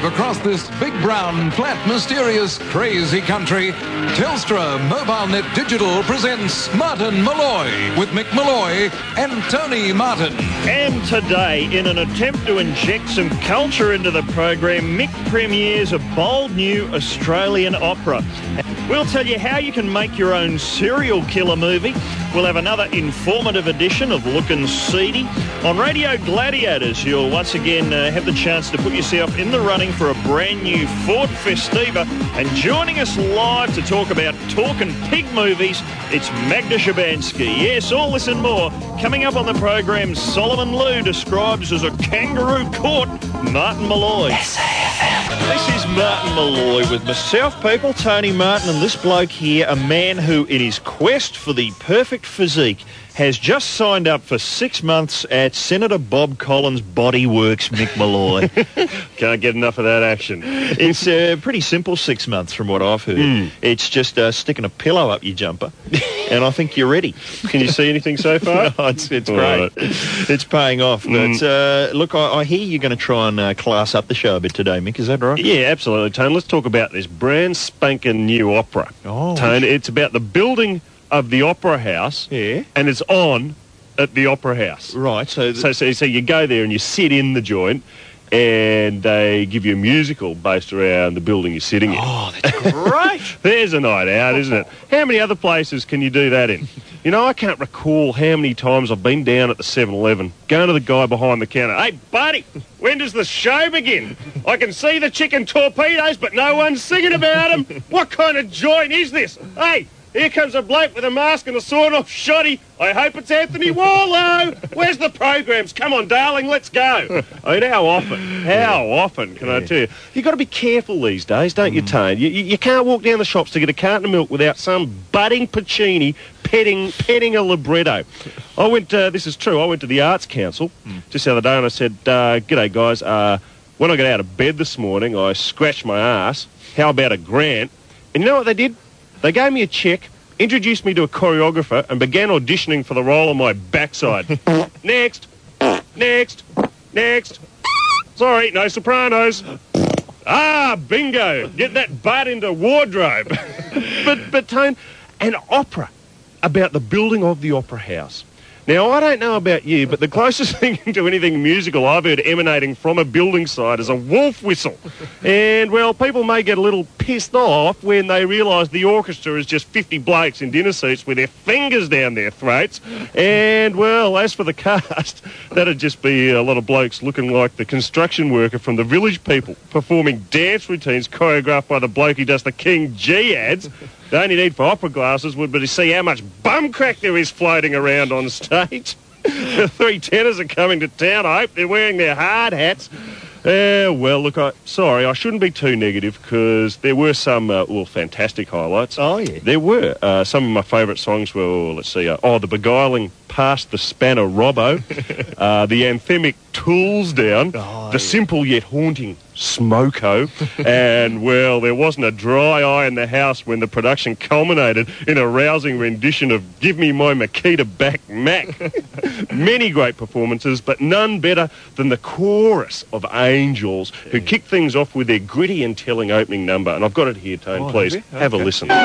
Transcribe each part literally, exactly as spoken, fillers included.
across this big, brown, flat, mysterious, crazy country, Telstra MobileNet Digital presents Martin Malloy with Mick Malloy and Tony Martin. And today, in an attempt to inject some culture into the program, Mick premieres a bold new Australian opera. We'll tell you how you can make your own serial killer movie. We'll have another informative edition of Lookin' Seedy. On Radio Gladiators, you'll once again uh, have the chance to put yourself in the running for a brand new Ford Festiva. And joining us live to talk about Talkin' Pig movies, it's Magda Szubanski. Yes, all this and more. Coming up on the program, Solomon Lew describes as a kangaroo court Martin Malloy. S A F M. This is Martin Malloy with myself, people, Tony Martin, and this bloke here, a man who, in his quest for the perfect physique, has just signed up for six months at Senator Bob Collins' Body Works, Mick Malloy. Can't get enough of that action. It's uh, pretty simple six months from what I've heard. Mm. It's just uh, sticking a pillow up your jumper, and I think you're ready. Can you see anything so far? No, it's it's great. Right. It's paying off. But mm. uh, look, I, I hear you're going to try and uh, class up the show a bit today, Mick. Is that right? Yeah, absolutely, Tone. Let's talk about this brand spanking new opera. Oh, Tone, it's about the building of the Opera House, yeah, and it's on at the Opera House. Right, so... Th- so, so so you go there and you sit in the joint, and they give you a musical based around the building you're sitting in. Oh, that's great. There's a night out, isn't it? How many other places can you do that in? You know, I can't recall how many times I've been down at the seven eleven, going to the guy behind the counter, "Hey, buddy, when does the show begin? I can see the chicken torpedoes, but no one's singing about them. What kind of joint is this? Hey, here comes a bloke with a mask and a sawed-off shotty. I hope it's Anthony Warlow. Where's the programs? Come on, darling, let's go." I mean, how often, how often can yeah. I tell you? You've got to be careful these days, don't mm. you, Tone? You, you, you can't walk down the shops to get a carton of milk without some budding Puccini petting, petting a libretto. I went, uh, this is true, I went to the Arts Council mm. just the other day and I said, uh, "G'day, guys. Uh, when I got out of bed this morning, I scratched my ass. How about a grant?" And you know what they did? They gave me a cheque, introduced me to a choreographer, and began auditioning for the role on my backside. Next, next, next. Sorry, no sopranos. Ah, bingo. Get that butt into wardrobe. but, but, Tone, an opera about the building of the Opera House. Now, I don't know about you, but the closest thing to anything musical I've heard emanating from a building site is a wolf whistle. And, well, people may get a little pissed off when they realise the orchestra is just fifty blokes in dinner suits with their fingers down their throats. And, well, as for the cast, that'd just be a lot of blokes looking like the construction worker from the Village People, performing dance routines choreographed by the bloke who does the King G ads. The only need for opera glasses would be to see how much bum crack there is floating around on stage. The three tenors are coming to town. I hope they're wearing their hard hats. Uh, well, look, I, sorry, I shouldn't be too negative because there were some, uh, well, fantastic highlights. Oh, yeah. There were. Uh, some of my favourite songs were, let's see, uh, oh, The Beguiling Past the Spanner Robbo, uh, the anthemic Tools Down, oh, the yeah. simple yet haunting Smoko, and, well, there wasn't a dry eye in the house when the production culminated in a rousing rendition of Give Me My Makita Back Mac. Many great performances, but none better than the chorus of Angels, who yeah. kicked things off with their gritty and telling opening number. And I've got it here, Tone, oh, please. have, have okay. a listen.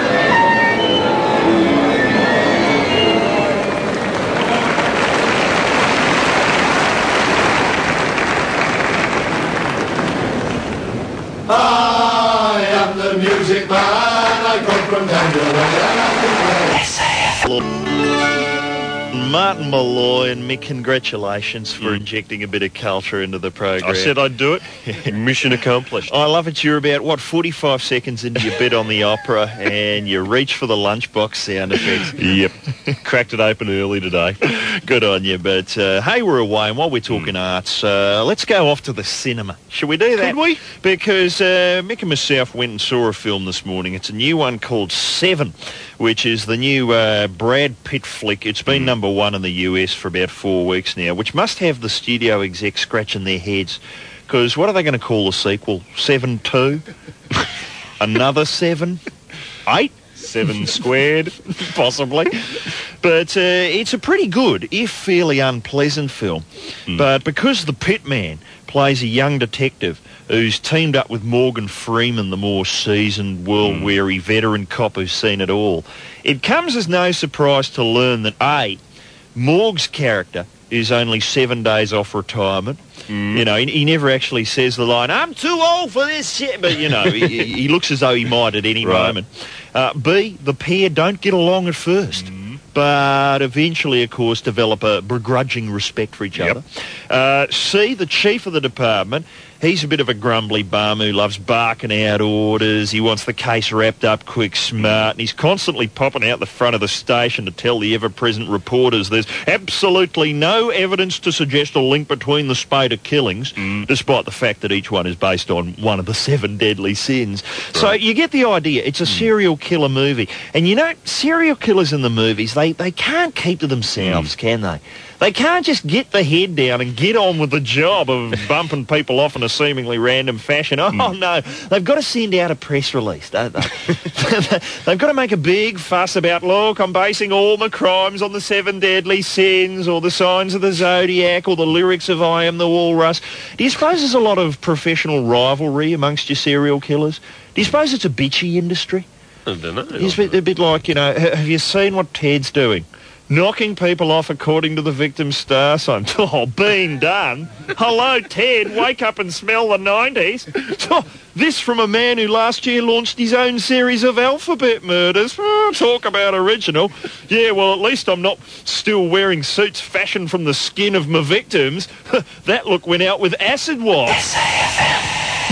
I am the music man, I come from Tangerine. S A F. Martin Malloy and Mick, congratulations for mm. injecting a bit of culture into the program. I said I'd do it. Mission accomplished. I love it. You're about, what, forty-five seconds into your bit on the opera and you reach for the lunchbox sound effects. Yep. Cracked it open early today. Good on you. But, uh, hey, we're away, and while we're talking mm. arts, uh, let's go off to the cinema. Shall we do that? Could we? Because uh, Mick and myself went and saw a film this morning. It's a new one called Seven, which is the new uh, Brad Pitt flick. It's been mm. number one in the U S for about four weeks now, which must have the studio execs scratching their heads, because what are they going to call the sequel? Seven two? Another seven? Eight? Seven squared? Possibly. But uh, it's a pretty good, if fairly unpleasant film. Mm. But because the pitman plays a young detective who's teamed up with Morgan Freeman, the more seasoned, world-weary mm. veteran cop who's seen it all, it comes as no surprise to learn that, A, Morg's character is only seven days off retirement. Mm. You know, he, he never actually says the line, I'm too old for this shit. But, you know, he, he looks as though he might at any right. moment. Uh, B, the pair don't get along at first. Mm. But eventually, of course, develop a begrudging respect for each yep. other. Uh, C, the chief of the department, he's a bit of a grumbly bum who loves barking out orders. He wants the case wrapped up quick, smart, and he's constantly popping out the front of the station to tell the ever-present reporters there's absolutely no evidence to suggest a link between the spate of killings, mm. despite the fact that each one is based on one of the seven deadly sins. Right. So you get the idea. It's a mm. serial killer movie. And you know, serial killers in the movies, they, they can't keep to themselves, mm. can they? They can't just get the head down and get on with the job of bumping people off in a seemingly random fashion. Oh, mm. no. They've got to send out a press release, don't they? They've got to make a big fuss about, look, I'm basing all my crimes on the seven deadly sins or the signs of the zodiac or the lyrics of I Am the Walrus. Do you suppose there's a lot of professional rivalry amongst your serial killers? Do you suppose it's a bitchy industry? I don't know. It's a bit, a bit like, you know, have you seen what Ted's doing? Knocking people off according to the victim's star sign. Oh, been done. Hello, Ted. Wake up and smell the nineties. Oh, this from a man who last year launched his own series of alphabet murders. Oh, talk about original. Yeah, well, at least I'm not still wearing suits fashioned from the skin of my victims. That look went out with acid wash. S A F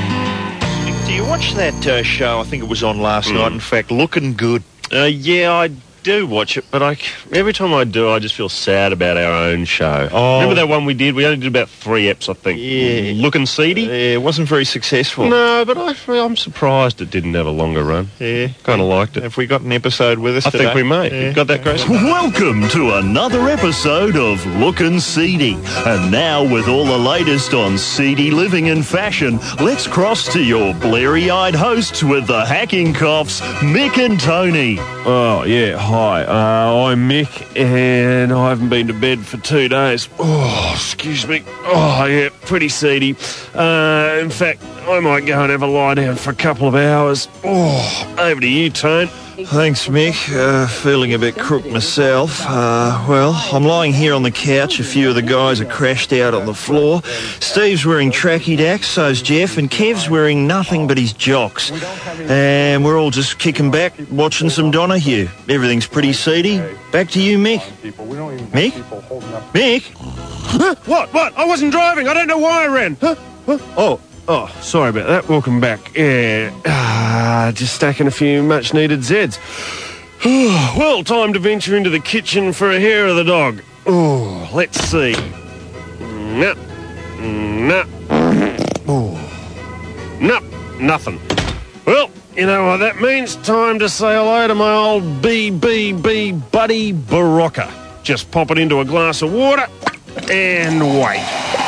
M. Do you watch that uh, show? I think it was on last mm. night. In fact, Looking Good. Uh, yeah, I do watch it, but I, every time I do, I just feel sad about our own show. Oh. Remember that one we did? We only did about three eps, I think. Yeah. Looking Seedy? Uh, yeah, it wasn't very successful. No, but I, I'm surprised it didn't have a longer run. Yeah. Kind of liked it. Have we got an episode with us I today? think we may. Yeah. You got that, Grace? Welcome to another episode of Lookin' Seedy. And now, with all the latest on seedy living and fashion, let's cross to your bleary-eyed hosts with the hacking coughs, Mick and Tony. Oh, yeah. Hi. Uh, I'm Mick, and I haven't been to bed for two days. Oh, excuse me. Oh, yeah, pretty seedy. Uh, in fact, I might go and have a lie down for a couple of hours. Oh, over to you, Tone. Thanks, Mick. Uh, feeling a bit crook myself. Uh, well, I'm lying here on the couch. A few of the guys are crashed out on the floor. Steve's wearing tracky dacks, so's Jeff, and Kev's wearing nothing but his jocks. And we're all just kicking back, watching some Donahue. Everything's pretty seedy. Back to you, Mick. Mick? Mick? Huh? What? What? I wasn't driving. I don't know why I ran. Huh? Huh? Oh. Oh, sorry about that. Welcome back. Yeah, ah, just stacking a few much-needed Zeds. Well, time to venture into the kitchen for a hair of the dog. Oh, let's see. No, no, oh, no, nothing. Well, you know what that means. Time to say hello to my old B B B buddy Barocca. Just pop it into a glass of water and wait.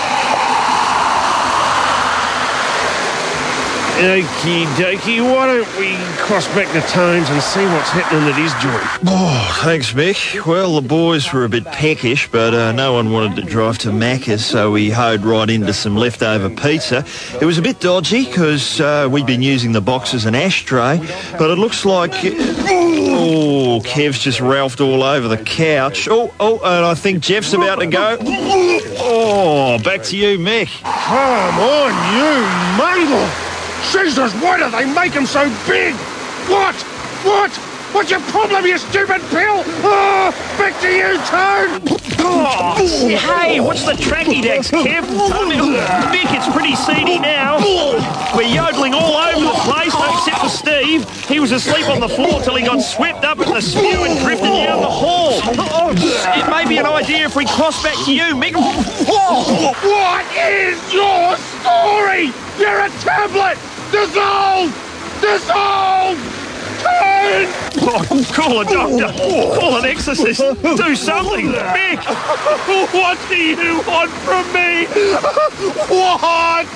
Okie dokie, why don't we cross back the Tones and see what's happening at his joint? Oh, thanks, Mick. Well, the boys were a bit peckish, but uh, no one wanted to drive to Macca's, so we hoed right into some leftover pizza. It was a bit dodgy, because uh, we'd been using the box as an ashtray, but it looks like... Oh, Kev's just ralphed all over the couch. Oh, oh, and I think Jeff's about to go. Oh, back to you, Mick. Come on, you mangle! Jesus, why do they make them so big? What? What? What's your problem, you stupid pill? Oh, back to you, Tone! Oh, hey, what's the tracky decks, Kev? I mean, Mick, it's pretty seedy now. We're yodeling all over the place, except for Steve. He was asleep on the floor till he got swept up in the spew and drifted down the hall. Oh, it may be an idea if we cross back to you, Mick. What is your story? You're a tablet! Dissolve! Dissolve! Oh, call a doctor. Call an exorcist. Do something. Mick, what do you want from me? What?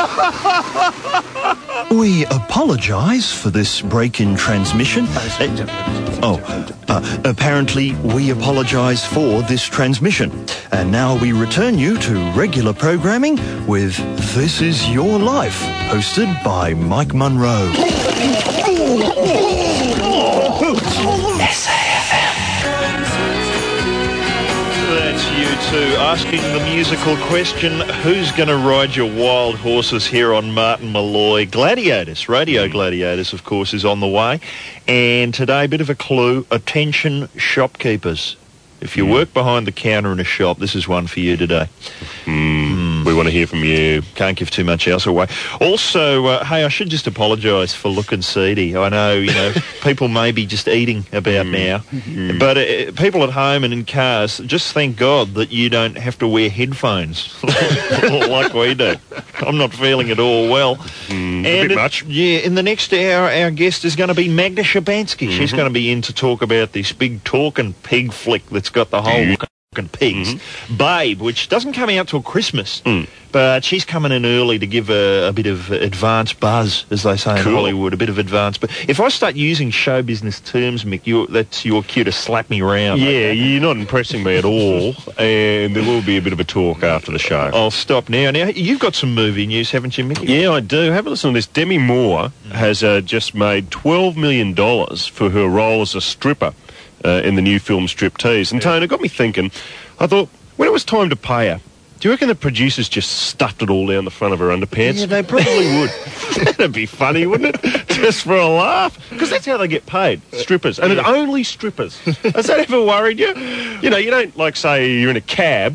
We apologise for this break in transmission. Uh, oh, uh, apparently we apologise for this transmission. And now we return you to regular programming with This Is Your Life, hosted by Mike Munro. S A F M. That's you two asking the musical question, who's going to ride your wild horses here on Martin Malloy? Gladiators, Radio Gladiators, of course, is on the way. And today, a bit of a clue, attention shopkeepers. If you work behind the counter in a shop, this is one for you today. Mm, we want to hear from you. Can't give too much else away. Also, uh, hey, I should just apologise for looking seedy. I know, you know, people may be just eating about mm. now. Mm. But uh, people at home and in cars, just thank God that you don't have to wear headphones like we do. I'm not feeling it all well. Mm, and a bit it, much. Yeah, in the next hour, our guest is going to be Magda Shabansky. Mm-hmm. She's going to be in to talk about this big talking pig flick that's got the whole fucking pigs. Mm-hmm. Babe, which doesn't come out till Christmas. Mm. But she's coming in early to give a, a bit of advance buzz, as they say cool. in Hollywood, a bit of advance. But if I start using show business terms, Mick, you're, that's your cue to slap me around. Yeah, okay? You're not impressing me at all, and there will be a bit of a talk after the show. I'll stop now. Now, you've got some movie news, haven't you, Mick? Yeah, I do. Have a listen to this. Demi Moore mm. has uh, just made twelve million dollars for her role as a stripper uh, in the new film Striptease. And, yeah. Tone, it got me thinking. I thought, when it was time to pay her, do you reckon the producers just stuffed it all down the front of her underpants? Yeah, they probably would. That'd be funny, wouldn't it? Just for a laugh. Because that's how they get paid, strippers. And yeah. It's only strippers. Has that ever worried you? You know, you don't, like, say you're in a cab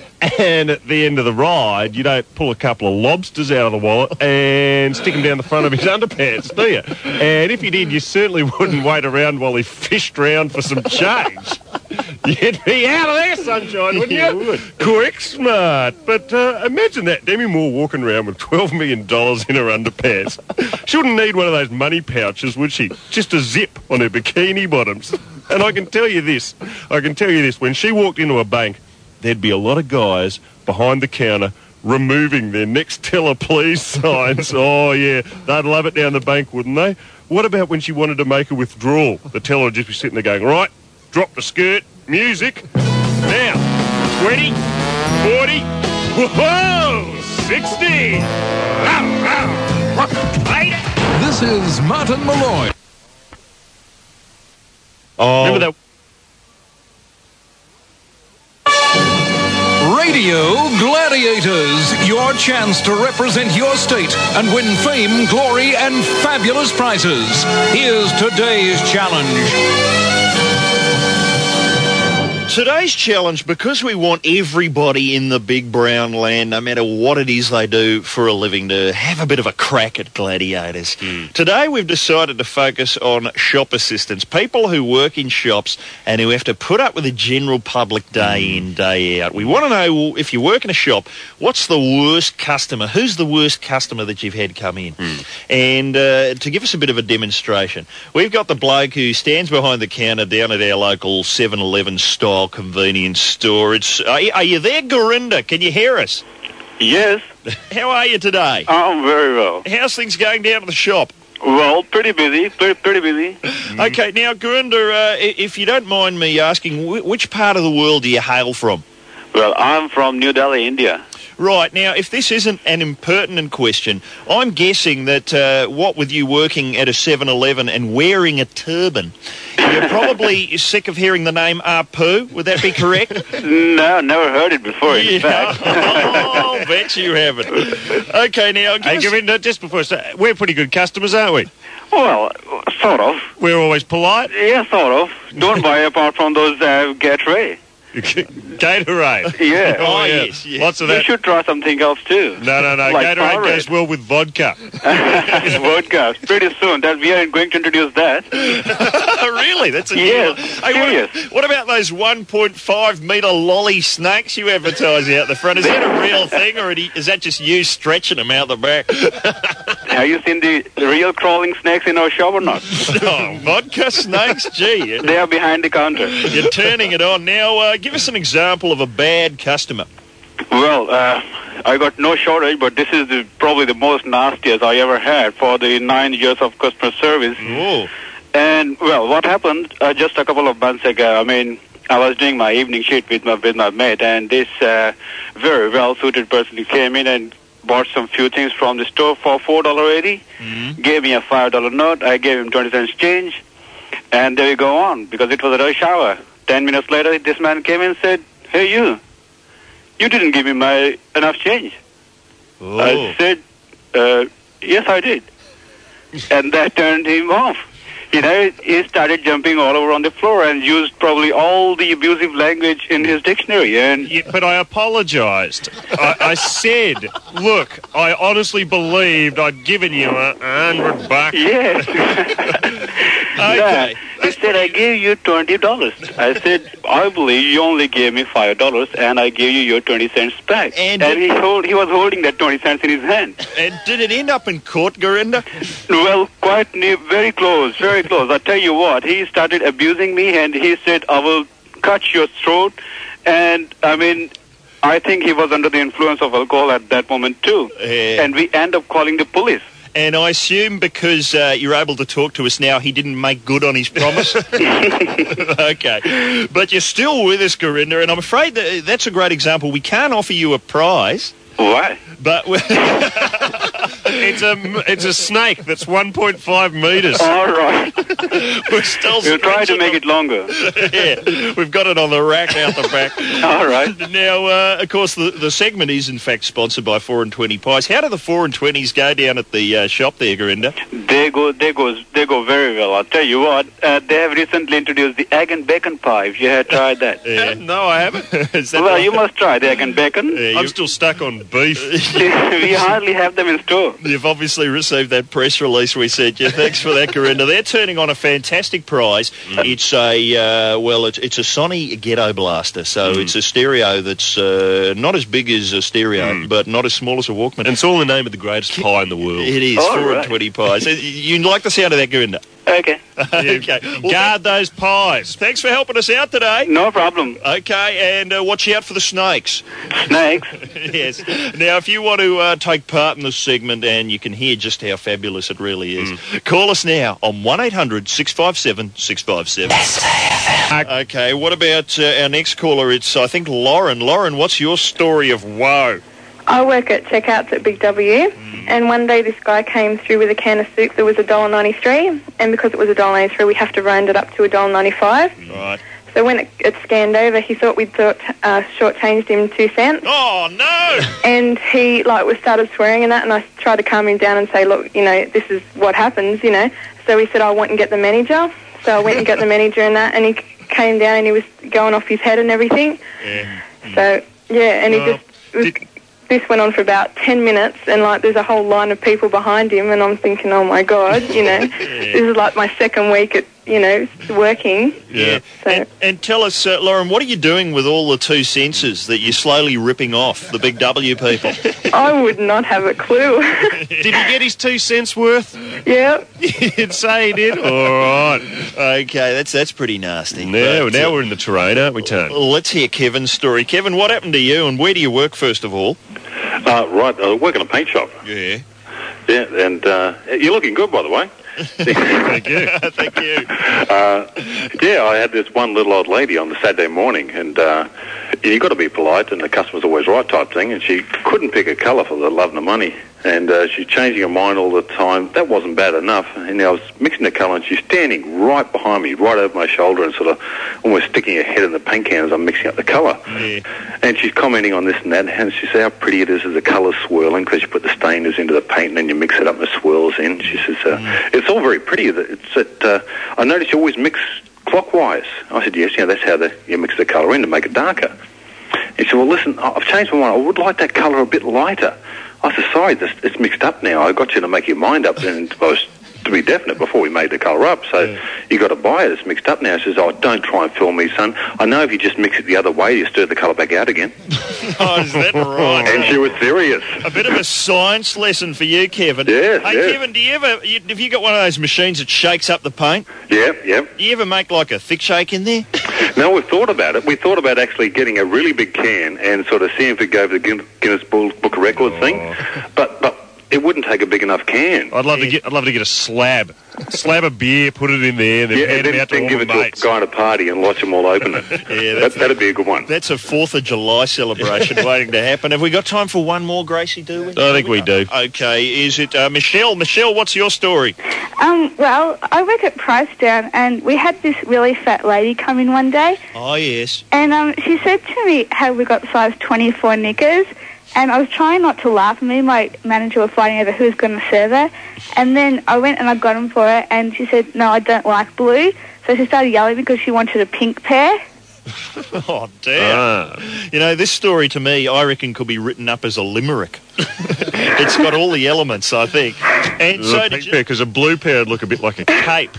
and at the end of the ride, you don't pull a couple of lobsters out of the wallet and stick them down the front of his underpants, do you? And if you did, you certainly wouldn't wait around while he fished around for some change. You'd be out of there, sunshine, wouldn't you? You would. Quick, smart. But uh, imagine that, Demi Moore walking around with twelve million dollars in her underpants. She wouldn't need one of those money pouches, would she? Just a zip on her bikini bottoms. And I can tell you this, I can tell you this, when she walked into a bank, there'd be a lot of guys behind the counter removing their next teller please signs. Oh, yeah, they'd love it down the bank, wouldn't they? What about when she wanted to make a withdrawal? The teller would just be sitting there going, right, drop the skirt, music. Now, twenty, forty, whoa, sixty. This is Martin Malloy. Oh. Remember that? Radio Gladiators, your chance to represent your state and win fame, glory, and fabulous prizes. Here's today's challenge. Today's challenge, because we want everybody in the big brown land, no matter what it is they do for a living, to have a bit of a crack at gladiators. Mm. Today we've decided to focus on shop assistants, people who work in shops and who have to put up with the general public day mm. in, day out. We want to know, if you work in a shop, what's the worst customer? Who's the worst customer that you've had come in? Mm. And uh, to give us a bit of a demonstration, we've got the bloke who stands behind the counter down at our local seven eleven style convenience store. It's, are, you, are you there, Gurinder? Can you hear us? Yes. How are you today? I'm very well. How's things going down at the shop? Well, pretty busy, pretty, pretty busy. Okay, now, Gurinder, uh, if you don't mind me asking, which part of the world do you hail from? Well, I'm from New Delhi, India. Right, now, if this isn't an impertinent question, I'm guessing that, uh, what with you working at a seven eleven and wearing a turban, you're probably sick of hearing the name Apu. Would that be correct? No, never heard it before, in yeah. fact. Oh, I'll bet you haven't. Okay, now, hey, us... Govinda, just before, so we're pretty good customers, aren't we? Well, sort of. We're always polite? Yeah, sort of. Don't buy apart from those uh, Gatorade. Gatorade? Yeah. Oh, oh yeah. yes, yes. Lots of you that. You should try something else too. No, no, no. Like Gatorade Powerade. goes well with vodka. Vodka. Pretty soon. That we are going to introduce that. Really? That's a yes. Hey, serious. What, what about those one point five metre lolly snakes you advertise out the front? Is that a real thing, or is that just you stretching them out the back? Have you seen the real crawling snakes in our shop or not? Oh, vodka snakes? Gee, They are behind the counter. you're turning it on. Now, uh, give us an example of a bad customer. Well, uh, I got no shortage, but this is the, probably the most nastiest I ever had for the nine years of customer service. Oh. And, well, what happened uh, just a couple of months ago, I mean, I was doing my evening shift with my, with my mate, and this uh, very well-suited person came in and bought some few things from the store for four dollars eighty, mm-hmm. gave me a five dollar note, I gave him twenty cents change, and there we go on, because it was a rush hour. Ten minutes later, this man came in and said, "Hey, you, you didn't give me my enough change." Oh. I said, uh, "Yes, I did." And that turned him off. You know, he started jumping all over on the floor and used probably all the abusive language in his dictionary. And Yeah, but I apologised. I, I said, look, I honestly believed I'd given you a hundred bucks. yes. Okay. Yeah. He said, "I gave you twenty dollars. I said, "I believe you only gave me five dollars and I gave you your twenty cents back." And- And, he, hold, he was holding that twenty cents in his hand. And did it end up in court, Gorinda? Well, quite near, very close, very close. I tell you what, he started abusing me and he said, "I will cut your throat." And, I mean, I think he was under the influence of alcohol at that moment too. Yeah. And we end up calling the police. And I assume because uh, you're able to talk to us now, he didn't make good on his promise? Okay. But you're still with us, Gorinda, and I'm afraid that that's a great example. We can't offer you a prize, Why? but... It's a, it's a snake that's one point five metres. All right. we're still... We'll try to make it longer. Yeah, we've got it on the rack out the back. All right. Now, uh, of course, the, the segment is in fact sponsored by four and twenty Pies. How do the four and twenties go down at the uh, shop there, Gorinda? They go, they go, they go very well. I'll tell you what. Uh, they have recently introduced the egg and bacon pie. If you have tried that, Yeah. No, I haven't. Is that well, right? you must try the egg and bacon. Yeah, I'm you- still stuck on beef. We hardly have them in store. You've obviously received that press release we sent you. Thanks for that, Gorinda. They're turning on a fantastic prize. It's a, uh, well, it's, it's a Sony Ghetto Blaster. So it's a stereo that's uh, not as big as a stereo, but not as small as a Walkman. And it's all in the name of the greatest pie in the world. It is, All four right. and twenty Pies. You like the sound of that, Gorinda? Okay. Okay. Well, Guard those pies. thanks for helping us out today. No problem. Okay, and uh, watch out for the snakes. Snakes. Yes. Now, if you want to uh, take part in this segment and you can hear just how fabulous it really is, call us now on one eight hundred six five seven six five seven. Okay, what about uh, our next caller? It's, I think, Lauren. Lauren, what's your story of woe? I work at checkouts at Big W, and one day this guy came through with a can of soup that was one dollar ninety-three, and because it was one dollar ninety-three, we have to round it up to one dollar ninety-five. Right. So when it, it scanned over, he thought we'd thought, uh, shortchanged him two cents, Oh, no! and he like was started swearing and that, and I tried to calm him down and say, look, you know, this is what happens, you know. So he said, I went and get the manager. So I went and got the manager and that, and he came down and he was going off his head and everything. Yeah. So, yeah, and he Well, just... It was, did- this went on for about ten minutes, and like there's a whole line of people behind him, and I'm thinking, oh my God, you know, this is like my second week at, you know, working. Yeah. So- And, and tell us, uh, Lauren, what are you doing with all the two senses that you're slowly ripping off, the Big W people? I would not have a clue. Did he get his two cents worth? Yeah. You'd say he did. All right. Okay, that's that's pretty nasty. Now, But, now uh, we're in the terrain, aren't we, Tony? let's hear Kevin's story. Kevin, what happened to you, and where do you work, first of all? Uh, right, I work in a paint shop. Yeah. Yeah, and uh, you're looking good, by the way. Thank you. Thank you. Uh, yeah, I had this one little old lady on the Saturday morning, and uh, you got to be polite, and the customer's always right type thing, and she couldn't pick a colour for the love and the money, and uh, she's changing her mind all the time. That wasn't bad enough, and I was mixing the colour, and she's standing right behind me, right over my shoulder, and sort of almost sticking her head in the paint can as I'm mixing up the colour. Yeah. And she's commenting on this and that, and she says how pretty it is as the colour's swirling, because you put the stainers into the paint and then you mix it up and it swirls in. She says, uh, it's all very pretty. It's that, uh, I notice you always mix clockwise. I said, yes, yeah, that's how the, you mix the colour in to make it darker. He said, well, listen, I've changed my mind. I would like that colour a bit lighter. I said, sorry, this, it's mixed up now. I got you to make your mind up, and I was to be definite before we made the colour up. So yeah. You got to buy it. It's mixed up now. He says, oh, don't try and fool me, son. I know if you just mix it the other way, you stir the colour back out again. Oh, is that right? And she was serious. A bit of a science lesson for you, Kevin. Yes, Hey, yes. Kevin, do you ever, you, have you got one of those machines that shakes up the paint? Yep, yep. Do you ever make like a thick shake in there? No, we've thought about it. We thought about actually getting a really big can and sort of seeing if it go over the Guin- Guinness Book of Records thing. But but it wouldn't take a big enough can. I'd love to get. I'd love to get a slab, slab of beer, put it in there, and then Yeah, hand and it then, out to then all give my it to a mates. guy at a party and watch them all open it. Yeah, that, that's, that'd be a good one. that's a fourth of July celebration waiting to happen. Have we got time for one more, Gracie, do we? I think we do. Okay, is it uh, Michelle? Michelle, what's your story? Um, well, I work at Pricedown, and we had this really fat lady come in one day, Oh, yes. and um, she said to me, have we got size twenty-four knickers? And I was trying not to laugh, and me and my manager were fighting over who was going to serve her. And then I went and I got them for her, and she said, no, I don't like blue. So she started yelling because she wanted a pink pair. Oh, dear. Ah. You know, this story to me, I reckon, could be written up as a limerick. It's got all the elements, I think. And so did you... because a blue pair would look a bit like a cape.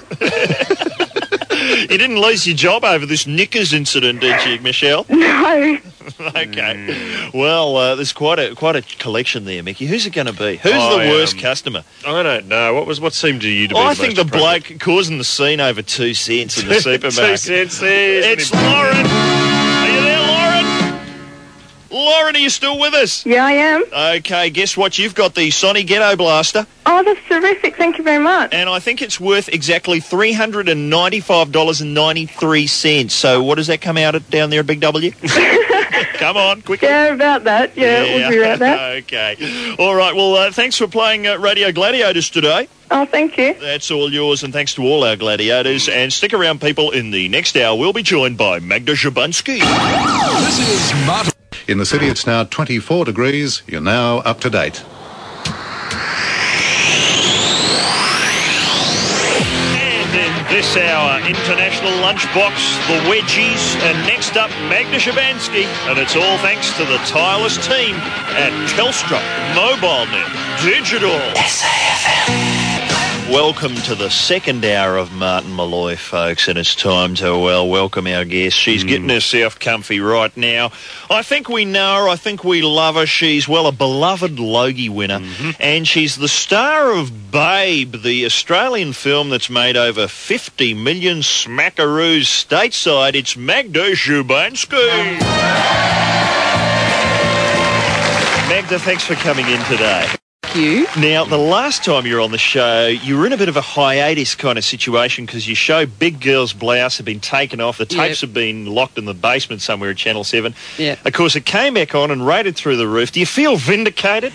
You didn't lose your job over this knickers incident, did you, Michelle? No. Okay. Well, uh, there's quite a quite a collection there, Mickey. Who's it going to be? Who's I, the worst um, customer? I don't know. What was what seemed to you to be? Oh, I the think the most appropriate? bloke causing the scene over two cents in the supermarket. Two cents there. It's Lauren. Are you there, Lauren? Lauren, are you still with us? Yeah, I am. Okay, guess what? You've got the Sony Ghetto Blaster, Oh, that's terrific. Thank you very much. and I think it's worth exactly three hundred ninety-five dollars and ninety-three cents. So what does that come out at down there at Big W? Come on, quickly. Yeah, about that. Yeah, it would be about that. Okay. All right, well, uh, thanks for playing uh, Radio Gladiators today. Oh, thank you. That's all yours, and thanks to all our gladiators. And stick around, people. In the next hour, we'll be joined by Magda Szubanski. This is Martin. In the city, it's now twenty-four degrees. You're now up to date. And in this hour, International Lunchbox, the Wedgies, and next up, Magda Szubanski. And it's all thanks to the tireless team at Telstra MobileNet Digital. S A F M. Welcome to the second hour of Martin Malloy, folks, and it's time to, well, welcome our guest. She's mm. getting herself comfy right now. I think we know her. I think we love her. She's, well, a beloved Logie winner, mm-hmm. and she's the star of Babe, the Australian film that's made over fifty million smackaroos stateside. It's Magda Szubanski. Magda, thanks for coming in today. You. Now, the last time you were on the show, you were in a bit of a hiatus kind of situation because your show, Big Girl's Blouse, had been taken off. The tapes Yep. had been locked in the basement somewhere at Channel seven. Yeah. Of course, it came back on and rated through the roof. Do you feel vindicated?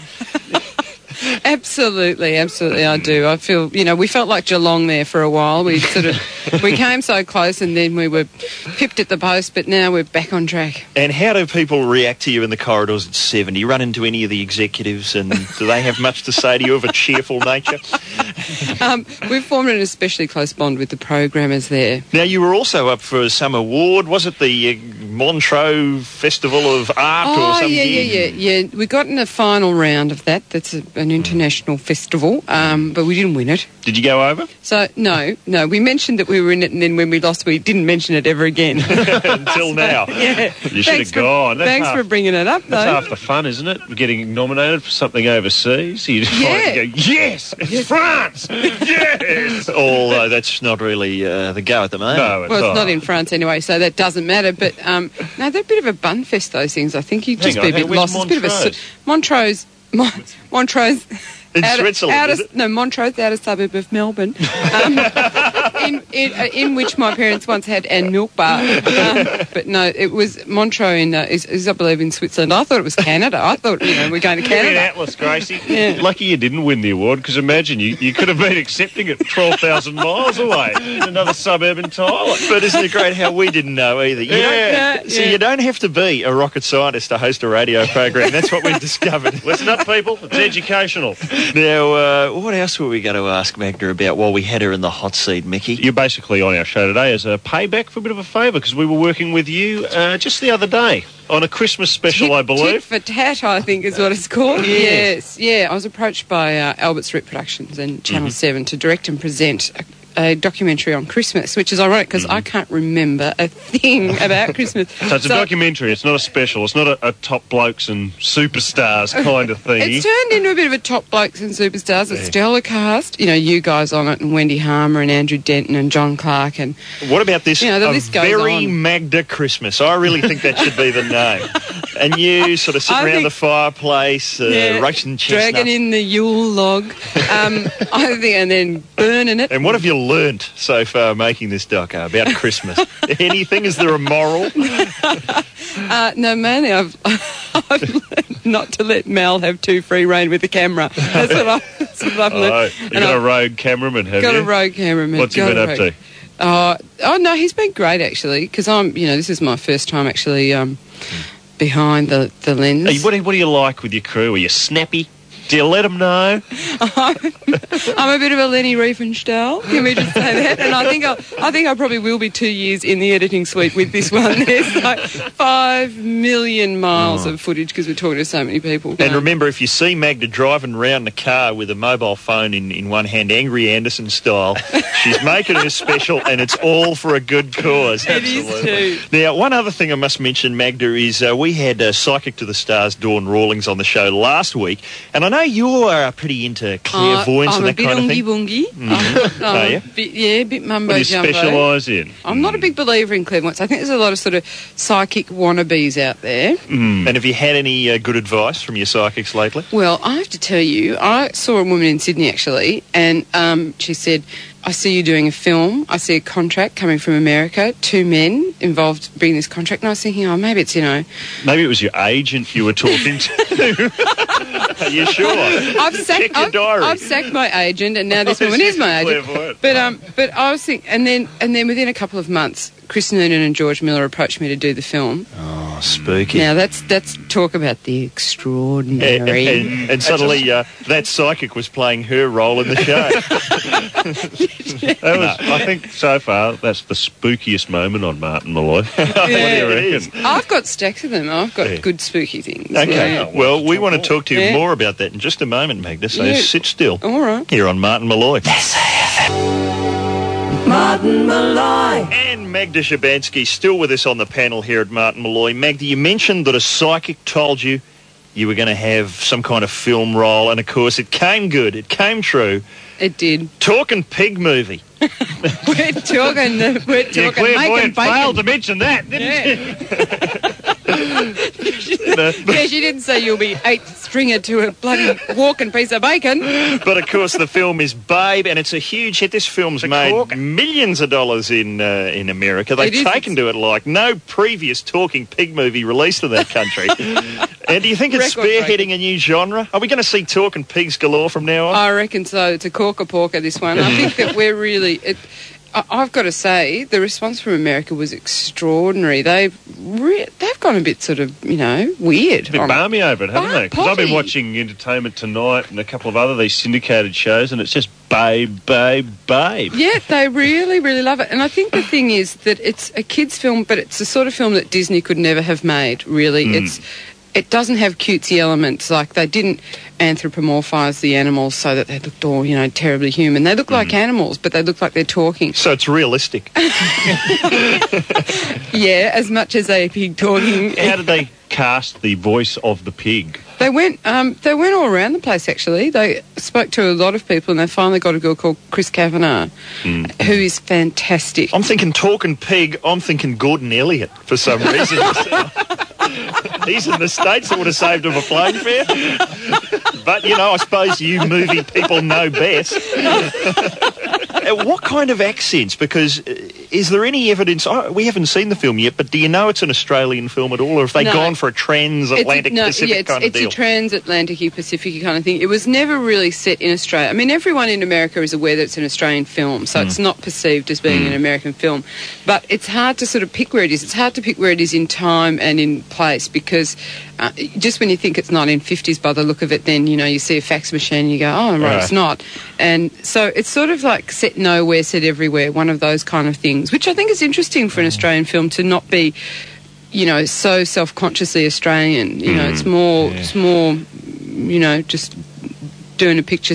Absolutely, absolutely, I do. I feel, you know, we felt like Geelong there for a while. We sort of, we came so close and then we were pipped at the post, but now we're back on track. And how do people react to you in the corridors at seven? Do you run into any of the executives and do they have much to say to you of a cheerful nature? Um, we've formed an especially close bond with the programmers there. Now, you were also up for some award. Was it the uh, Montreux Festival of Art oh, or something? yeah, yeah, yeah, yeah. We got in the final round of that. That's a, an international festival, um, but we didn't win it. Did you go over? So, no, no. We mentioned that we were in it, and then when we lost, we didn't mention it ever again. Until now. Yeah. You should Thanks have gone. For, thanks half, for bringing it up, though. That's half the fun, isn't it? Getting nominated for something overseas. You just Yeah. go, yes, it's France, yes. Although that's not really uh, the go at the moment. No, it's Well, it's not. not in France anyway, so that doesn't matter. But um, no, they're a bit of a bun fest, those things. I think you'd Hang just on, be a bit where's lost. It's a bit of a Montreux? su- Montrose. Mon- Montrose. In out Switzerland, of, out is of, it? No, Montrose, the outer suburb of Melbourne, um, in, in, uh, in which my parents once had a milk bar. Um, but no, it was Montreux, in, uh, is, is, I believe, in Switzerland. I thought it was Canada. I thought, you know, we're going to You're in Canada. Atlas, Gracie. Yeah. Lucky you didn't win the award, because imagine you, you could have been accepting it twelve thousand miles away in another suburb entirely. But isn't it great how we didn't know either? You Yeah. don't, See, Yeah. you don't have to be a rocket scientist to host a radio program. That's what we've discovered. Listen up, people. It's educational. Now, uh, what else were we going to ask Magda about while we had her in the hot seat, Mickey? You're basically on our show today as a payback for a bit of a favour, because we were working with you uh, just the other day on a Christmas special, Tit- I Tit believe. for tat, I think, is what it's called. Yes, yeah. I was approached by uh, Albert Street Productions and Channel Mm-hmm. seven to direct and present a, a documentary on Christmas, which is ironic because I can't remember a thing about Christmas. So it's a documentary. It's not a special. It's not a, a top blokes and superstars kind of thing. It's turned into a bit of a top blokes and superstars. It's Yeah. stellar cast. You know, you guys on it, and Wendy Harmer and Andrew Denton and John Clark. And What about this? You know, the A list goes Very on. Magda Christmas. I really think that should be the name. And you sort of sitting I around think- the fireplace, uh, Yeah, roasting chestnuts. dragging in the Yule log, um, I think, and then burning it. And what have you learnt so far making this doco about Christmas? Anything? Is there a moral? Uh, no, mainly I've, I've learned not to let Mel have too free rein with the camera. That's what, I, that's what I've learned. Oh, you And got a I've rogue cameraman, have got you? a rogue cameraman. What's he got been a up rogue- to? Oh, oh no, he's been great actually. Because I'm, you know, this is my first time actually um, behind the the lens. Hey, what, do, what do you like with your crew? Are you snappy? Do you let them know? I'm a bit of a Lenny Riefenstahl. Can we just say that? And I think I, I think I probably will be two years in the editing suite with this one. There's like five million miles Oh. of footage because we're talking to so many people. And remember, if you see Magda driving around the car with a mobile phone in, in one hand, Angry Anderson style, she's making her special, and it's all for a good cause. It is too. Now, one other thing I must mention, Magda, is uh, we had uh, Psychic to the Stars, Dawn Rawlings, on the show last week, and I know you're uh, pretty into clairvoyance Uh, I'm and a that bit kind of thing. ungy Mhm. bungy. I'm Are a you? bit, yeah, a bit mumbo What do you jumbo. specialise in? I'm not a big believer in clairvoyance. I think there's a lot of sort of psychic wannabes out there. And have you had any uh, good advice from your psychics lately? Well, I have to tell you, I saw a woman in Sydney actually, and um, she said, I see you doing a film. I see a contract coming from America. Two men involved bringing this contract. And I was thinking, oh, maybe it's, you know... Maybe it was your agent you were talking to. Are you sure? I've sacked, Check your I've, diary. I've sacked my agent, and now this Oh, woman is she's my agent. clairvoyant. But um, but I was thinking, and then and then within a couple of months, Chris Noonan and George Miller approached me to do the film. Oh, spooky. Now that's that's talk about the extraordinary. And, and, and suddenly uh, that psychic was playing her role in the show. That was, I think so far that's the spookiest moment on Martin Malloy. What do you Yeah. reckon? I've got stacks of them. I've got Yeah. good spooky things. Okay, Yeah. well, we want to talk to you Yeah. more about that in just a moment, Magda, so Yeah. sit still. All right. Here on Martin Malloy. Martin Malloy. And Magda Shabansky still with us on the panel here at Martin Malloy. Magda, you mentioned that a psychic told you you were going to have some kind of film role, and of course it came good, it came true. It did. Talking pig movie. We're talking. We're talking. Your making clairvoyant bacon. failed to mention that, didn't Yeah. Yeah, she didn't say you'll be eighth stringer to a bloody walking piece of bacon. But of course the film is Babe, and it's a huge hit. This film's made corker. millions of dollars in uh, in America. They've It is. taken to it like no previous talking pig movie released in that country. And do you think it's Record spearheading a new genre? Are we going to see talking pigs galore from now on? I reckon so. It's a corker porker, this one. I think that we're really... It, I- I've got to say, the response from America was extraordinary. They've re- they've gone a bit sort of, you know, weird. A bit on it. balmy over it, haven't Bar- they? Because I've been potty. watching Entertainment Tonight and a couple of other these syndicated shows, and it's just babe, babe, babe. Yeah, they really, really love it. And I think the thing is that it's a kids' film, but it's the sort of film that Disney could never have made, really. Mm. It's It doesn't have cutesy elements. Like, they didn't anthropomorphise the animals so that they looked all, you know, terribly human. They look like animals, but they look like they're talking. So it's realistic. Yeah, as much as a pig talking. How did they cast the voice of the pig? They went. Um, they went all around the place. Actually, they spoke to a lot of people, and they finally got a girl called Chris Kavanagh, who is fantastic. I'm thinking talking pig, I'm thinking Gordon Elliott for some reason. He's in the States, that would have saved him a plane fare. But, you know, I suppose you movie people know best. Uh, what kind of accents? Because uh, is there any evidence? Oh, we haven't seen the film yet, but do you know it's an Australian film at all, or have they No. gone for a transatlantic It's a, no, Pacific yeah, it's, kind of it's deal? a transatlantic Pacific kind of thing. It was never really set in Australia. I mean, everyone in America is aware that it's an Australian film, so Mm. it's not perceived as being an American film. But it's hard to sort of pick where it is. It's hard to pick where it is in time and in place, because uh, just when you think it's nineteen fifties by the look of it, then, you know, you see a fax machine and you go, oh, right, Right. it's not. And so it's sort of like set nowhere, set everywhere, one of those kind of things, which I think is interesting for an Australian film to not be, you know, so self-consciously Australian. You know, it's more, it's more, you know, just doing a picture set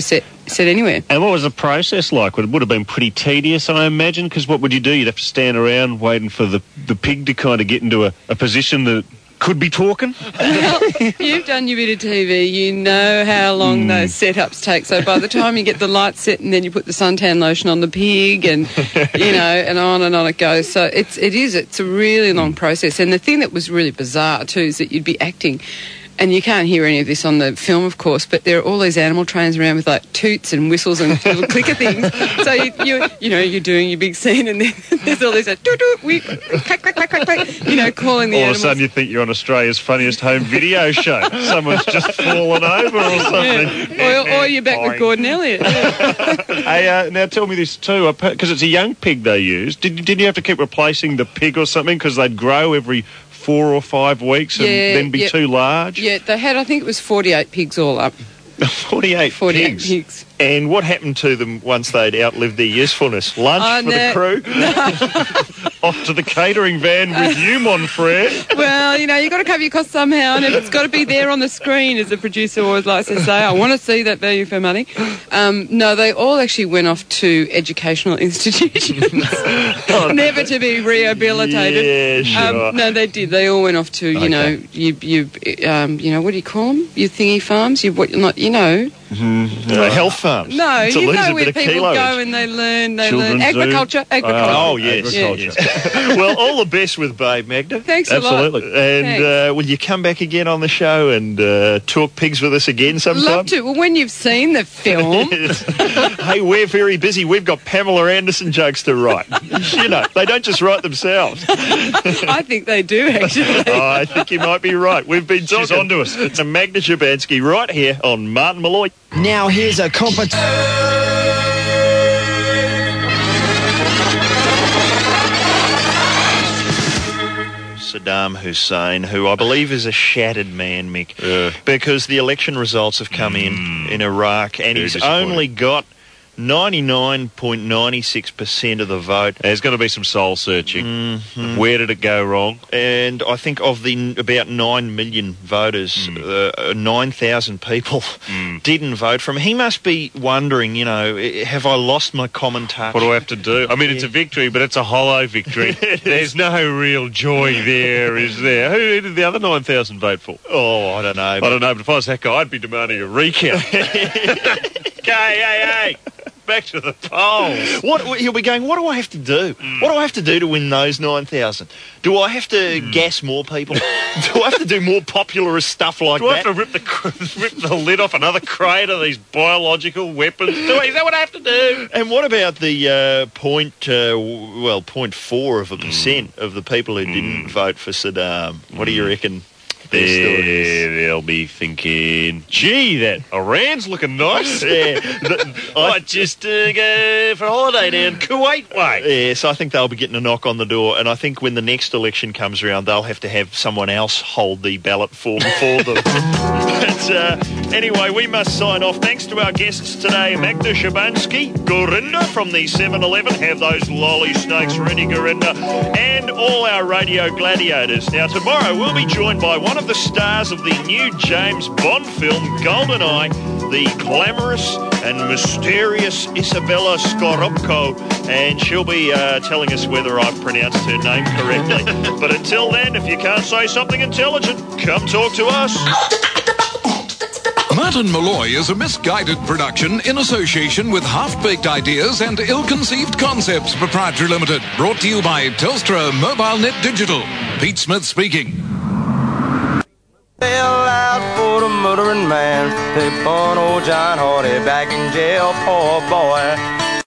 said anywhere. And what was the process like? It would have been pretty tedious, I imagine, because what would you do? You'd have to stand around waiting for the, the pig to kind of get into a, a position that could be talking. Well, you've done your bit of T V. You know how long mm. those setups take. So by the time you get the lights set and then you put the suntan lotion on the pig and, you know, and on and on it goes. So it's, it is, it's a really long process. And the thing that was really bizarre too is that you'd be acting, and you can't hear any of this on the film, of course, but there are all these animal trainers around with like toots and whistles and little clicker things. So you, you, you know, you're doing your big scene, and then there's all these like, doo doo, wee, quack, quack, quack, quack, quack, you know, calling the all animals. All of a sudden, you think you're on Australia's funniest home video show. Someone's just fallen over or something. Yeah. Or, or you're back Boing. with Gordon Elliott. Yeah. Hey, uh, now tell me this too, because it's a young pig they use. Did did you have to keep replacing the pig or something because they'd grow every four or five weeks and yeah, then be yeah. too large? Yeah, they had, I think it was forty-eight pigs all up. forty-eight, forty-eight pigs. pigs. And what happened to them once they'd outlived their usefulness? Lunch oh, for no, the crew? No. Off to the catering van with you, Monfrere. Well, you know, you've got to cover your costs somehow, and it's got to be there on the screen, as the producer always likes to say. I want to see that value for money. Um, no, they all actually went off to educational institutions, oh, never to be rehabilitated. Yeah, sure. Um, no, they did. They all went off to, you okay. know, you, you, um, you know, what do you call them? Your thingy farms. You, what, not, you know. Mm-hmm. Uh, health farms. No, to you lose know a where bit people of go and they learn, they Children's learn agriculture, zoo. agriculture. Uh, oh, yes. Agriculture. yes. Well, all the best with Babe, Magda. Thanks a Absolutely. lot. And uh, will you come back again on the show and uh, talk pigs with us again sometime? Love to. Well, when you've seen the film. Hey, we're very busy. We've got Pamela Anderson jokes to write. You know, they don't just write themselves. I think they do, actually. Oh, I think you might be right. We've been talking. She's on to us. It's a Magda Szubanski right here on Martin Malloy. Now here's a competition. Saddam Hussein, who I believe is a shattered man, Mick, yeah. because the election results have come in mm. in Iraq, and Very he's only got ninety-nine point nine six percent of the vote. There's going to be some soul searching. Mm-hmm. Where did it go wrong? And I think of the n- about nine million voters, mm. uh, nine thousand people mm. didn't vote for him. He must be wondering, you know, have I lost my common touch? What do I have to do? I mean, yeah. it's a victory, but it's a hollow victory. There's no real joy there, is there? Who did the other nine thousand vote for? Oh, I don't know. I don't know, but if I was that guy, I'd be demanding a recount. Okay, hey, hey. Back to the polls. What he'll be going? What do I have to do? Mm. What do I have to do to win those nine thousand? Do I have to mm. gas more people? Do I have to do more popularist stuff like do that? Do I have to rip the rip the lid off another crate of these biological weapons? Do I, is that what I have to do? And what about the uh, point? Uh, well, point four of a percent mm. of the people who didn't mm. vote for Saddam? What mm. do you reckon? There, they'll be thinking, gee, that Iran's looking nice. Yeah. I just uh, go for a holiday down Kuwait way. Yes, I think they'll be getting a knock on the door, and I think when the next election comes around, they'll have to have someone else hold the ballot form for them. But uh, anyway, we must sign off. Thanks to our guests today, Magda Szubanski, Gorinda from the seven eleven. Have those lolly snakes ready, Gorinda. And all our radio gladiators. Now, tomorrow we'll be joined by one of the stars of the new James Bond film, GoldenEye, the glamorous and mysterious Isabella Scorupco, and she'll be uh, telling us whether I've pronounced her name correctly. But until then, if you can't say something intelligent, come talk to us. Martin Malloy is a misguided production in association with Half-Baked Ideas and Ill-Conceived Concepts Proprietary Limited. Brought to you by Telstra MobileNet Digital. Pete Smith speaking. Fell out for the murdering man. They put old John Hardy back in jail, poor boy.